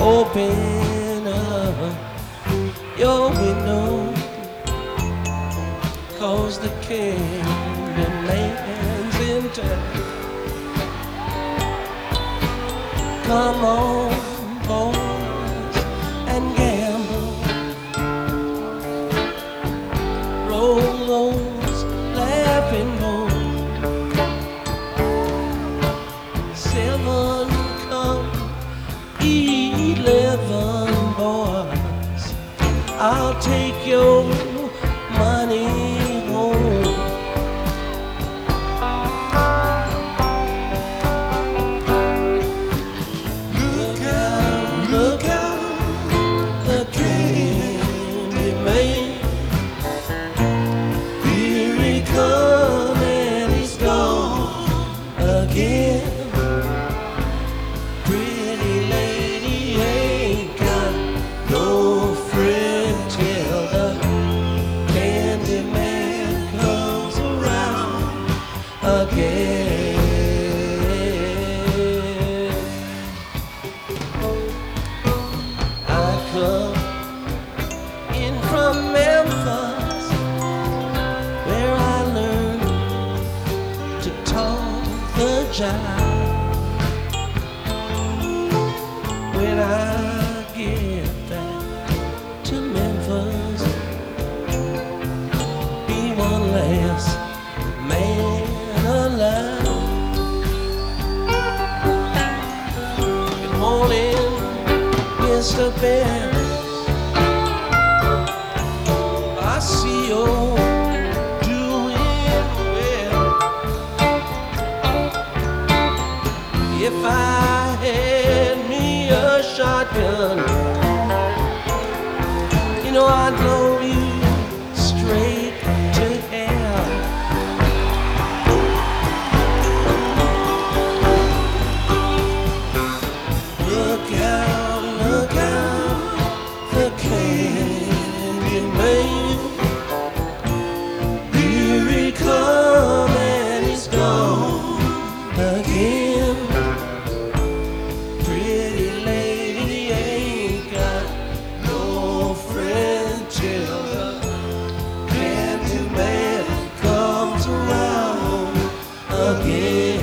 Open up your window, 'cause the Candyman's in town. Come on, boys, and gamble. Roll those laughing bones. 7 come 11 boys, I'll take your money home. Look out, the Candyman. Here he come and he's gone again. Pretty lady ain't got no friend till the Candyman comes around again. I come in from Memphis, where I learned to talk the jive. When I get back to Memphis, be one last man alive. Good morning, Mr. Ben. I see you're doing well. If I had me a shotgun, you know I'd blow you straight to hell. Look out, the Candyman. Here he come and he's gone again. Pretty lady ain't got no friend till the Candyman comes around again.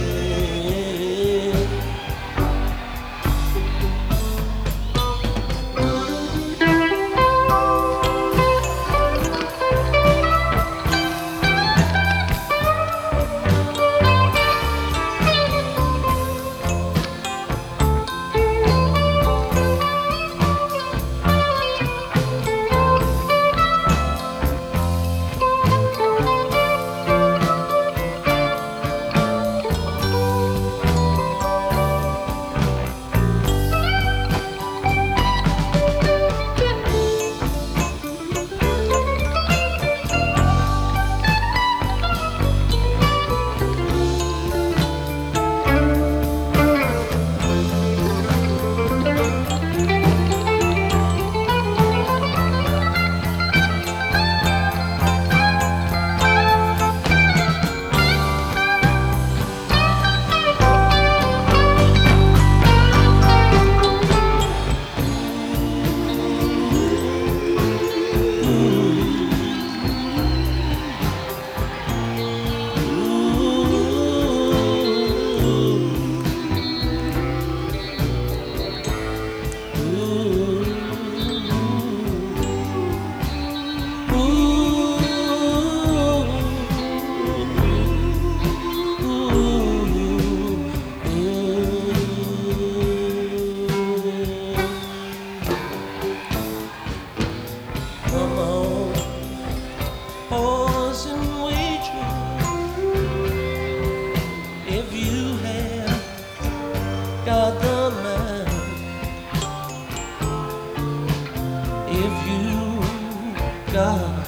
got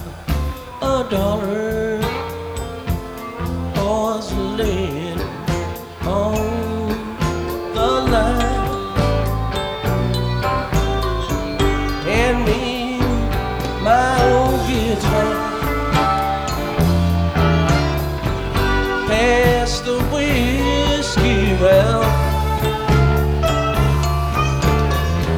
$1 was laying on the line, and me my old guitar, pass the whiskey round.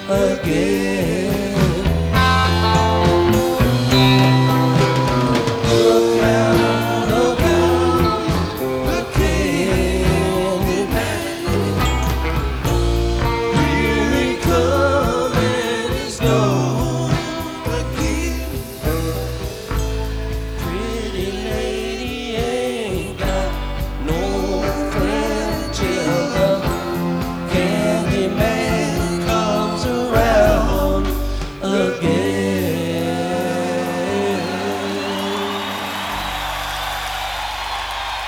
again.